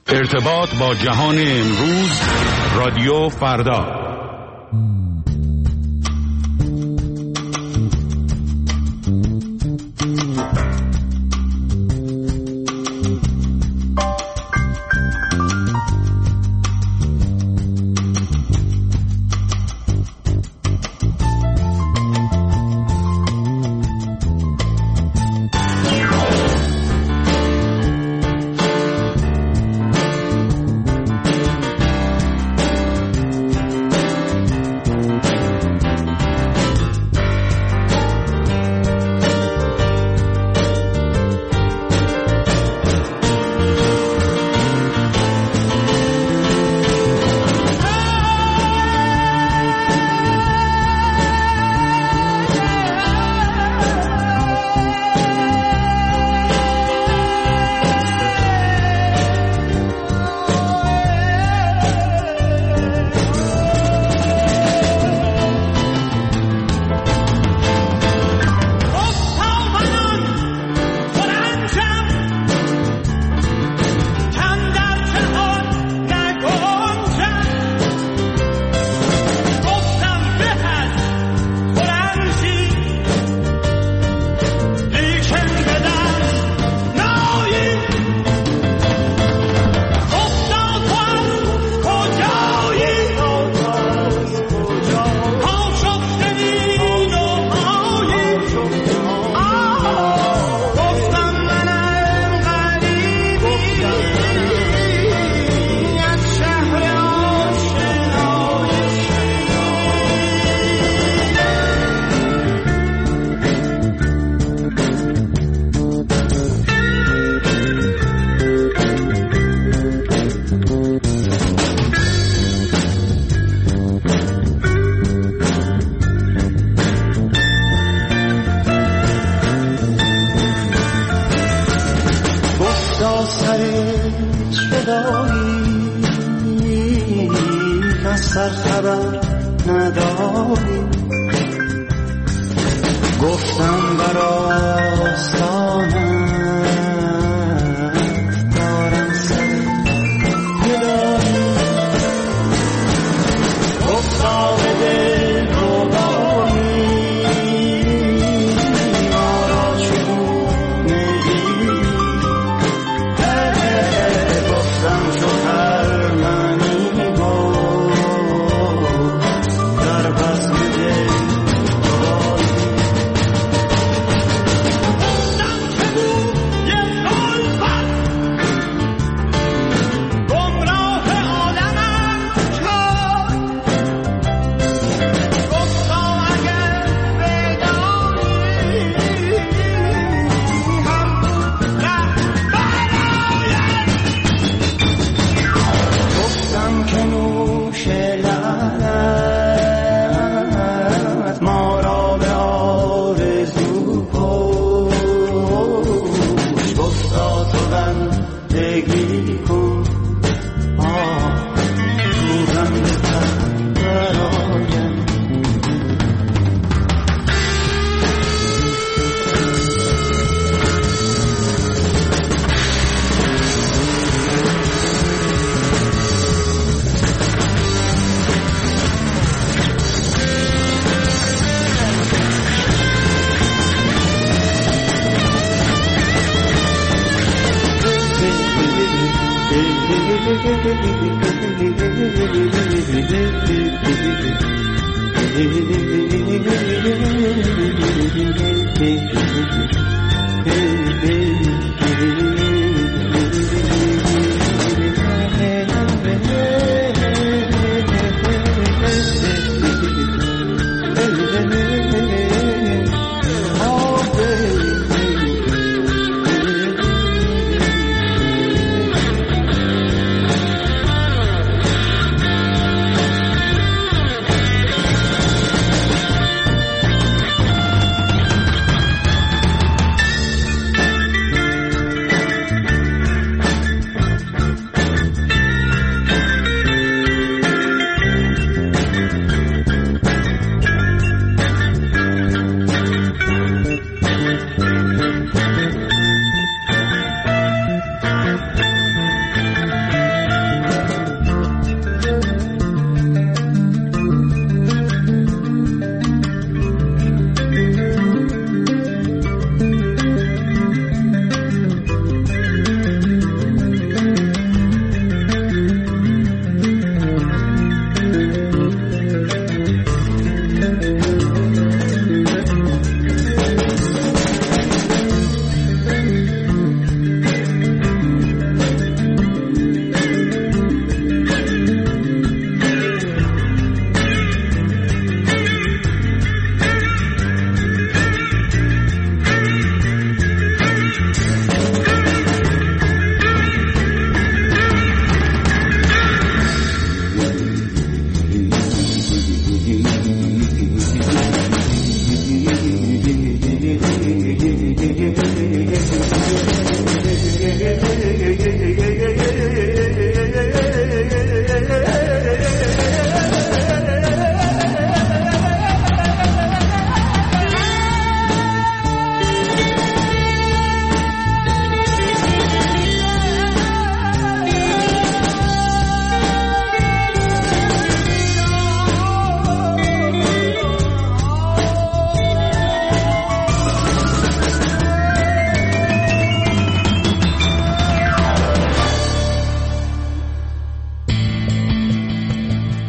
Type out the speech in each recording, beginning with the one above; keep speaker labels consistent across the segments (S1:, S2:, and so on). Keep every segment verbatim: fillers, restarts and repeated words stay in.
S1: ارتباط با جهان امروز، رادیو فردا.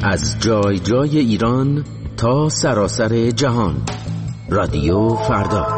S2: از جای جای ایران تا سراسر جهان. رادیو فردا.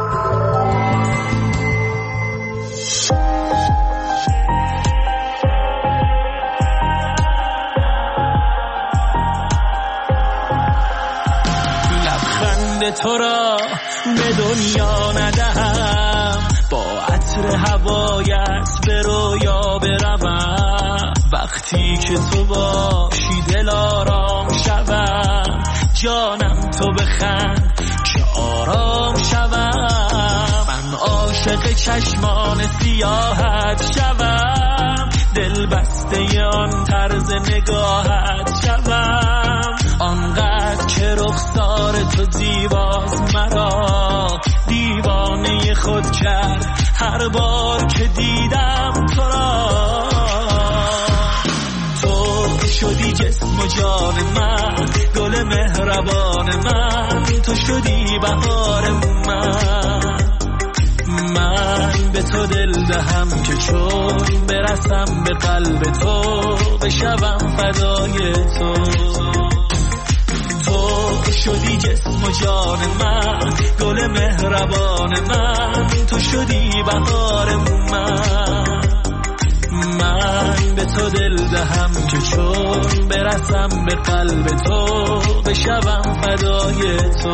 S3: لبخند تو را به دنیا ندهم، با عطر هوایت به رویا بروم. وقتی که تو باشی دل آرام شوم، جانم تو بخند که آرام شوم. من عاشق چشمان سیاحت شوم، دل بسته آن طرز نگاهت شوم. آنقدر که رخسار تو زیباست مرا دیوانه خود کرد هر بار که دیدم تو را. تو شدی جسم و جان من، گل مهربان من، تو شدی بهار من. من به تو دل دهم که چون برسم به قلب تو بشوم فدای تو. تو شدی جسم و جان من، گل مهربان من، تو شدی بهار من. من به تو دل دهم که چون برسم به قلب تو بشوم فدای تو.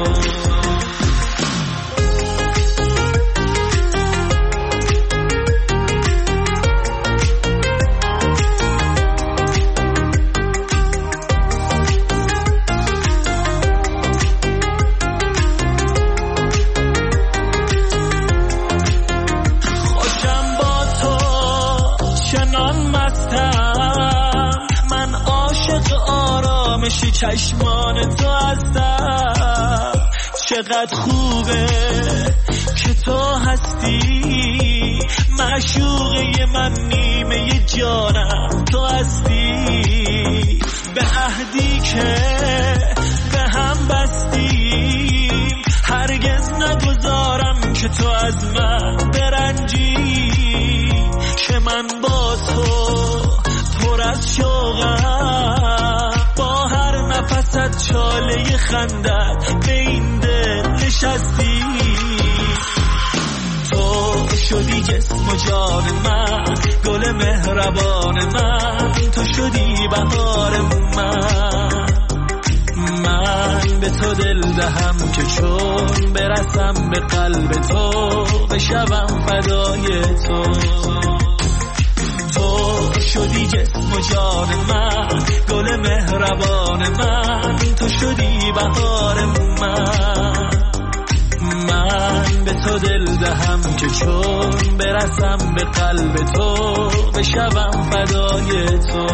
S3: چشمان تو هستم، چقدر خوبه که تو هستی. معشوقه من نیمه جانم تو هستی. به عهدی که به هم بستیم هرگز نگذارم که تو از من برنجی. که من با تو پر از شوقم، با هر نفست چاله خندت به این دل نشستی. تو شدی جسم و جان من، گل مهربان من، تو شدی بهار من. من به تو دل دهم که چون برسم به قلب تو بشوم فدای تو. تو شدی جسم و جان من، گل مهربان من، تو شدی بهار من. من به تو دل دهم که چون برسم به قلب تو بشوم فدای تو.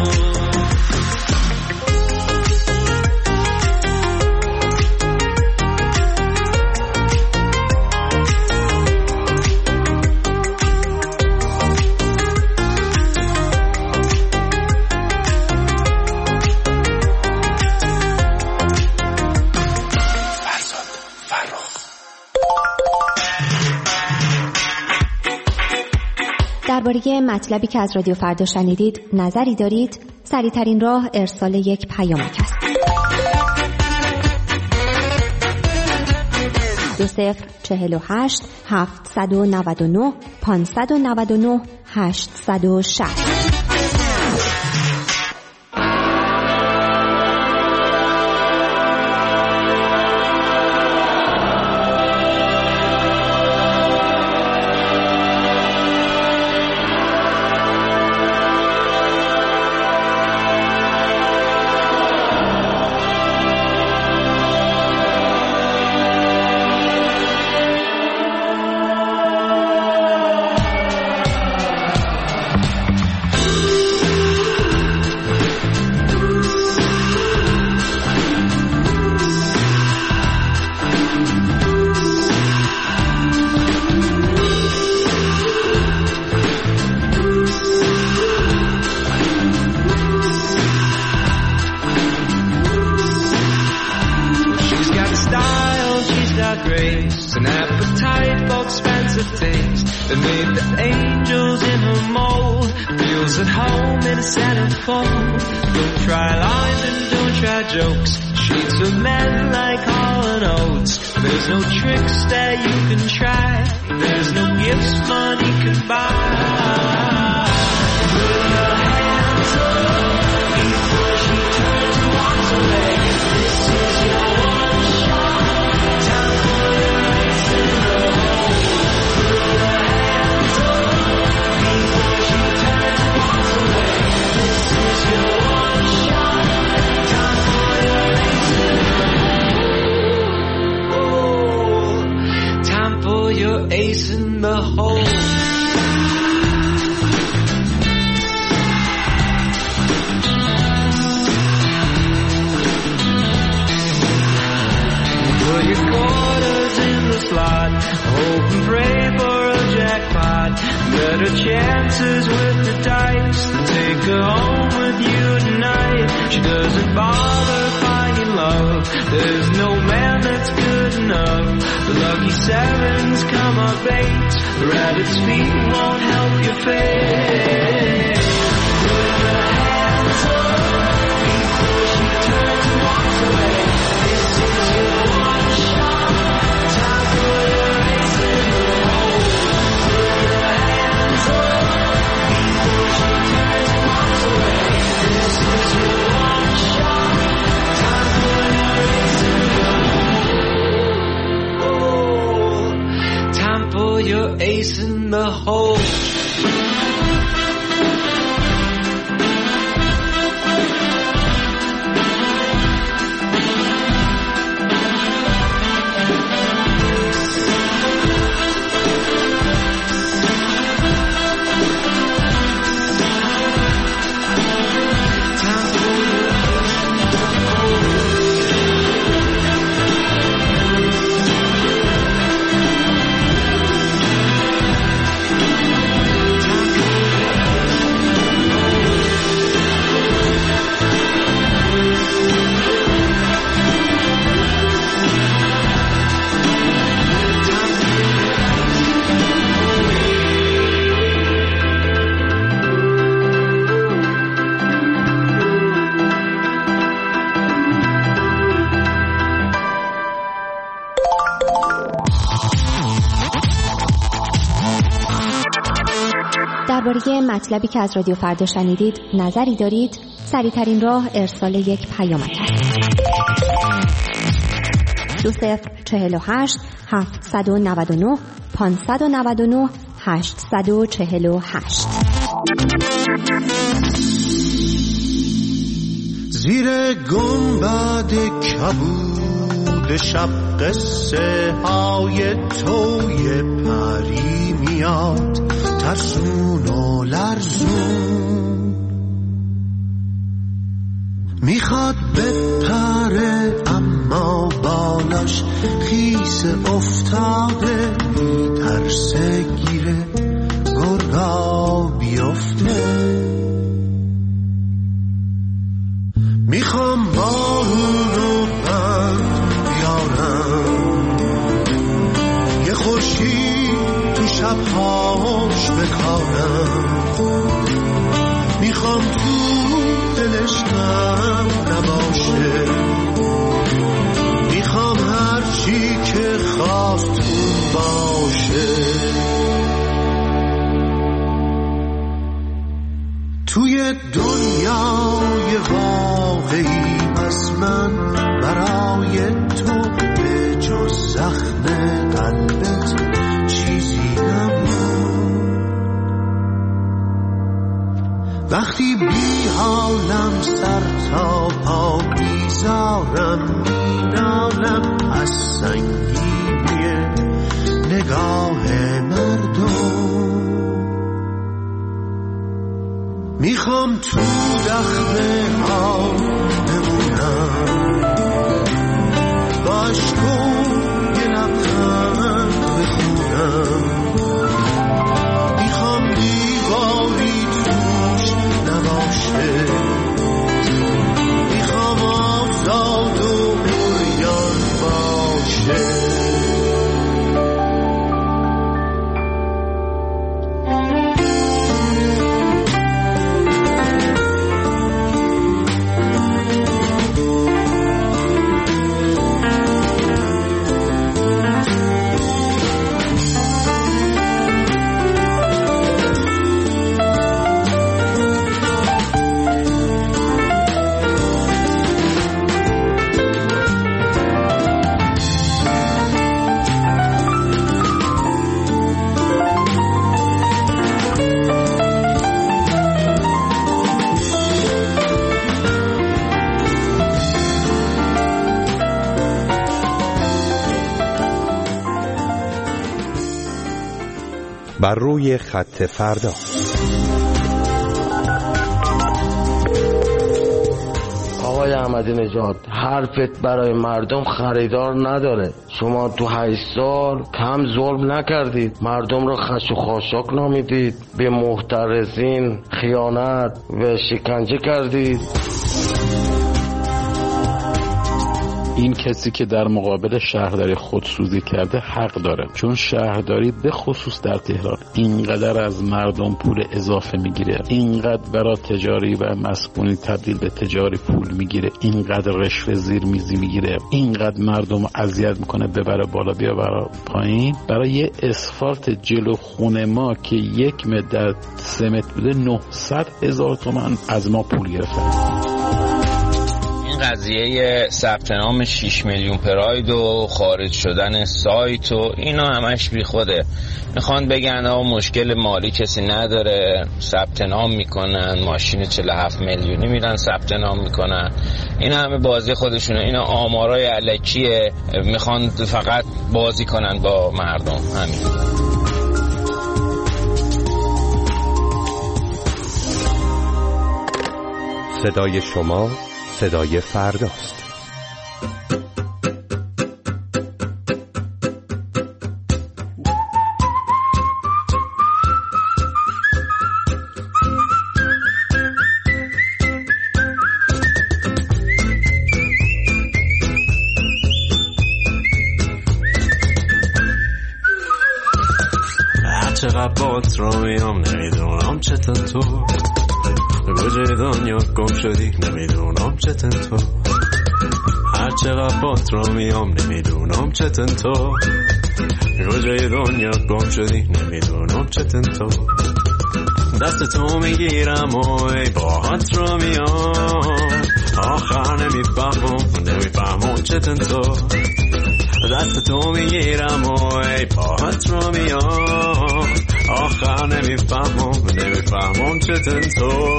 S4: درباره مطلبی که از رادیو فردا شنیدید نظری دارید؟ سریع‌ترین راه ارسال یک پیامک است. دو صفر چهل و هشت هفتصد و نود و نه پانصد و نود و نه هشتصد و شصت.
S5: that made the angels in her mold. Feels at home in a centerfold. Don't try lines and don't try jokes, streets of men like Hall and Oates. There's no tricks that you can try, there's no gifts money can buy. Put your hands up before she turns and walks away. This is your one shot, time for your race in the hole. Put your hands up before she turns and walks away. This is your one shot, time for your race in the hole. Time for your ace in the hole. Put your quarters in the slot, hope and pray for a jackpot. Better chances with the dice than take her home with you tonight. She doesn't bother finding love, there's no man that's good enough. The lucky sevens come up eights, the rabbit's feet won't help your fate. Put your hands up before she turns and walks away. This is your one shot, time for your ace in the hole. Put your hands up before she turns and walks away. This is your one shot, time for your ace in the hole. Time for your ace in the hole.
S4: درباره مطلبی که از رادیو فردا شنیدید نظری دارید؟ سریع‌ترین راه ارسال یک پیامک است. دو صفر چهل و هشت هفتصد و نود و نه پانصد و نود و نه هشتصد و چهل و هشت.
S6: زیر گنبد کبود شب قصه های توی پری میاد، ترسون و لرزون، میخواد بپره اما بالاش خیس افتاده، میترسه گیره گرگا بیفته. میخوام بارون رو بند بیارم، یه خورشید تو شبهاش بکارم، میخوام تو دلش غم نباشه، میخوام هرچی که خواست اون باشه. توی دنیای واقعی از من برای تو به جز زخم قلبت چیزی نمون. وقتی بی حالم سر تا پا بیزارم، مینالم از سنگینی نگاه مردم، میخوام تو دخمه ها بمونم، با عشقم یه لبخند بخونم، میخوام دیواری توش نباشه، میخوام آزاد و عریان باشه.
S7: بر روی خط فردا.
S8: آقای احمدی نژاد، حرفت برای مردم خریدار نداره. شما تو هشت سال کم ظلم نکردید، مردم رو خش و خاشاک نامیدید، به محترسین خیانت و شکنجه کردید.
S9: این کسی که در مقابل شهرداری خودسوزی کرده حق داره، چون شهرداری به خصوص در تهران اینقدر از مردم پول اضافه میگیره، اینقدر برای تجاری و مسکونی تبدیل به تجاری پول میگیره، اینقدر رشوه زیر میزی میگیره، اینقدر مردم رو اذیت میکنه ببره بالا بیاره پایین. برای یه اسفالت جلو خونه ما که یک متر در سه متر بوده نهصد هزار تومان از ما پول گرفته.
S10: قضیه ثبت نام شش میلیون پراید و خارج شدن سایت و اینا همش بی خوده. میخوان بگن آقا مشکل مالی کسی نداره، ثبت نام میکنن، ماشین چهل و هفت میلیونی میرن ثبت نام میکنن. اینا همه بازی خودشونه، اینا آمارای الکیه، میخوان فقط بازی کنن با مردم. همین.
S7: صدای شما صدای فرداست.
S5: چقدر بات رو میام نمیدونم چطور کجای دنیا گم شدی نمیدونم چطور تو، هر چقدر بات رو میام نمیدونم چطور تو، کجای دنیا گم شدی نمیدونم چطور تو، دست تو میگیرم و ای باهات رو میام، آخر نمیفهمم نمیفهمم چطور تو، دست تو میگیرم و ای باهات رو میام، آخر نمیفهمم نمیفهمم چطور تو.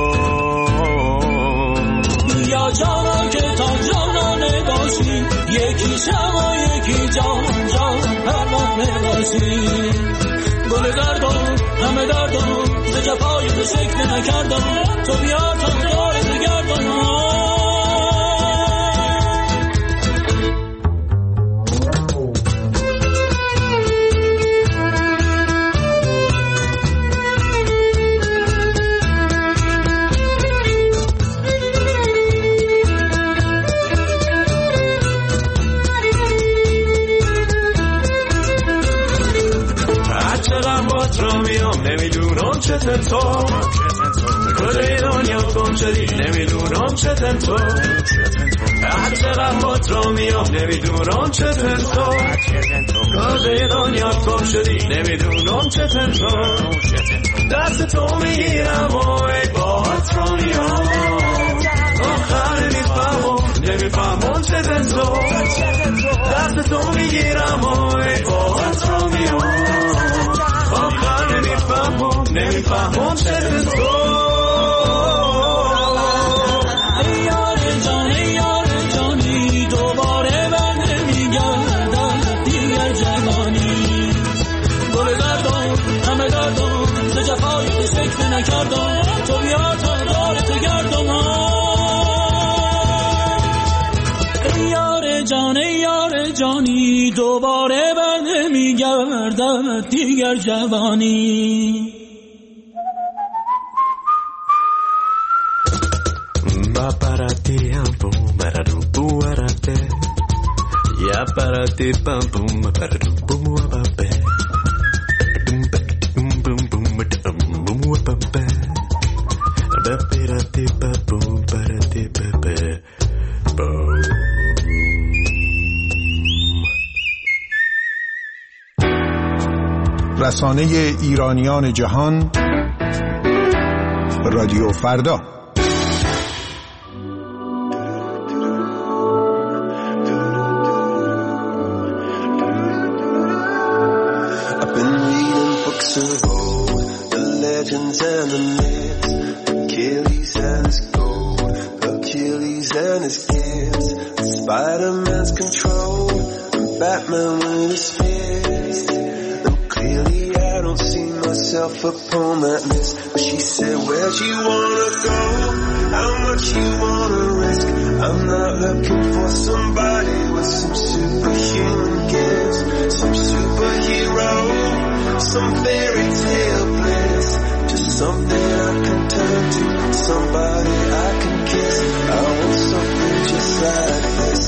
S3: یا جانا که تا جانانه باشی، یکی شم و یکی جان جان پروانه باشی، گل دردم همه دردم ز جفای تو شکل نکردم، تو بیا تا دارت گردم.
S5: نمیدونم چطور تو، کجای دنیا گم شدی نمیدونم چطور تو، هر چقدر بات رو میام نمیدونم چطور تو، کجای دنیا گم شدی نمیدونم چطور تو، دست تو میگیرم و ای باهات رو میام، آخر نمیفهمم نمیفهمم چطور تو، دست تو میگیرم و ای باهات رو میام، آخر نمیفهمم نمیفهمم چطور تو.
S3: ای یار جان ای یار جانی، دوباره بر نمیگردم دیگر جوانی، گل دردم همه دردم ز جفای تو شکل نکردم، تو بیا تا دارت گردم. ای یار جان ای یار جانی، دوباره بر نمیگردم دیگر جوانی.
S5: با برادی هم بوم برادو بوارده، یا برادی بام بوم برادو بوم وابه، بوم بوم بوم بوم بوم وابه، برادی بوم برادی بوم.
S11: رسانه ایرانیان جهان، رادیو فردا.
S6: I've been reading books of old, the legends and the myths, Achilles and his gold, Achilles and his gifts, Spider-Man's control, and Batman with his fist. And clearly I don't see myself myself upon that list. But she said, where'd you wanna go? How much you wanna risk? I'm not looking for somebody with some superhuman gifts, some superhero, some fairy tale bliss. Just something I can turn to, somebody I can kiss. I want something just like this.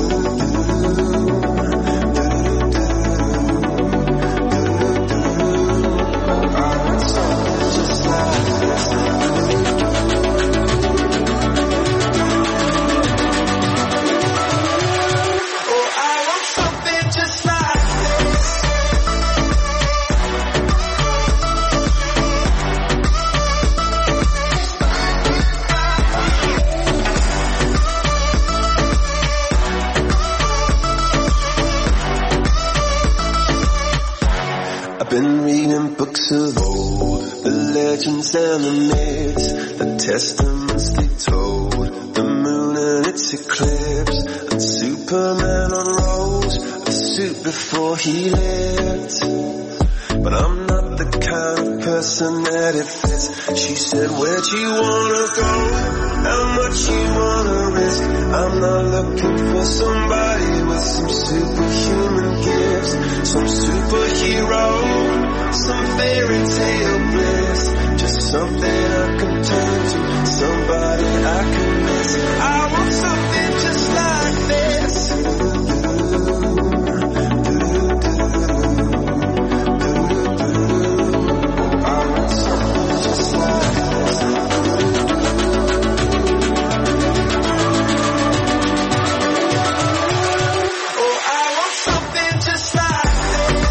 S6: Been reading books of old, the legends and the myths, the testaments they told, the moon and its eclipse, and Superman unrolls a suit before he lived. But I'm not the kind of person that it fits. She said, where'd you wanna go? How much you wanna risk? I'm not looking for somebody with some superhuman gifts, some superhero, some fairy tale bliss. Just something I can turn to, somebody I can miss. I want something just like this. I want something just like this. Oh, I want something just like this.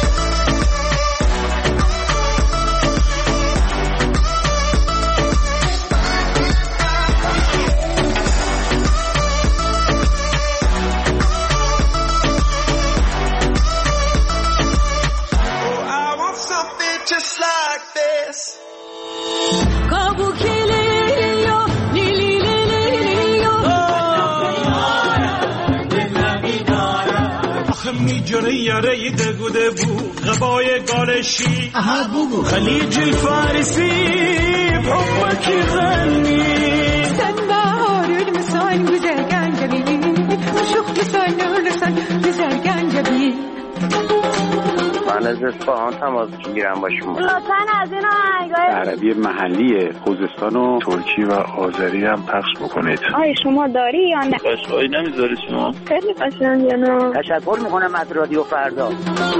S3: میجره یاره دگوده بو غبای گالشی خلیج الفارسی بحبك يغني
S12: سنبا هورد مسان بزرگان جبیلی مشوق مسان نورسان بزرگان جبیلی
S13: من از اصفهان تماس میگیرم با شما.
S14: لطفاً از این آهنگای
S9: عربی محلی خوزستان و ترکی و آذری هم پخش بکنید.
S14: آیا شما داری یا نه؟
S9: قشقایی نمیذاری شما؟
S14: خیلی قشنگه نه.
S13: تشکر میکنم از رادیو فردا.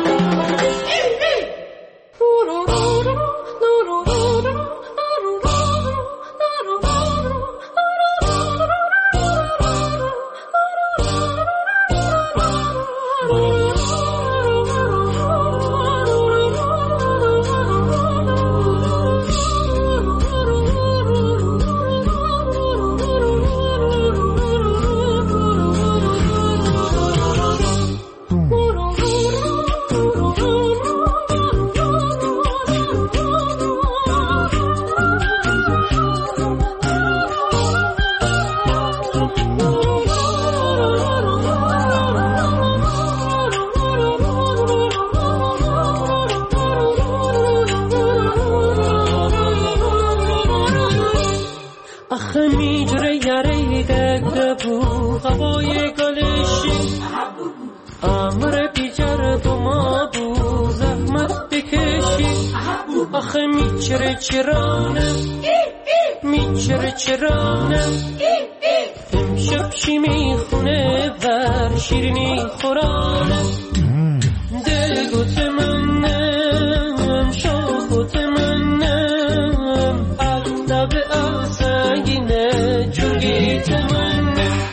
S15: آخه میچره چرانه میچره چرانه امشب چی میخونه ور شیرینی خورانه دلگوت منم شاخوت منم لب آسنگینه جوگیت منم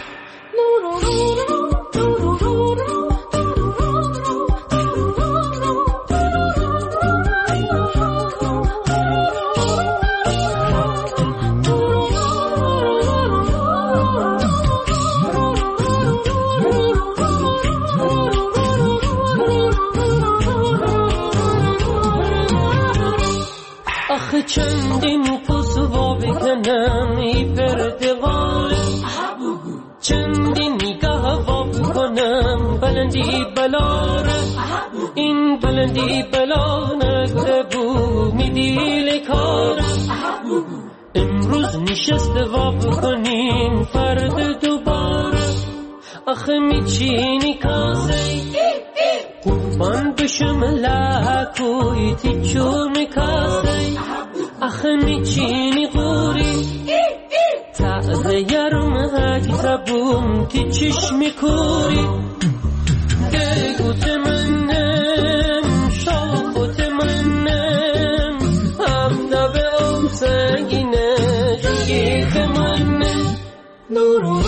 S15: چندین قصوا بکنم ای پردوانه چندین نگاه وا بکنم بلندی بلاره این بلندی بلا نگده بود روز نشسته وا بکنین فرد دوباره آخه میچینی کاسه قربان بشم لکوی تیچو میکاسه آخه میچینی غوری تعذه یرم هکی تبون تی چشمی کوری گلگوت منم شاخوت منم همده به ام سنگینه گیخ منم نورو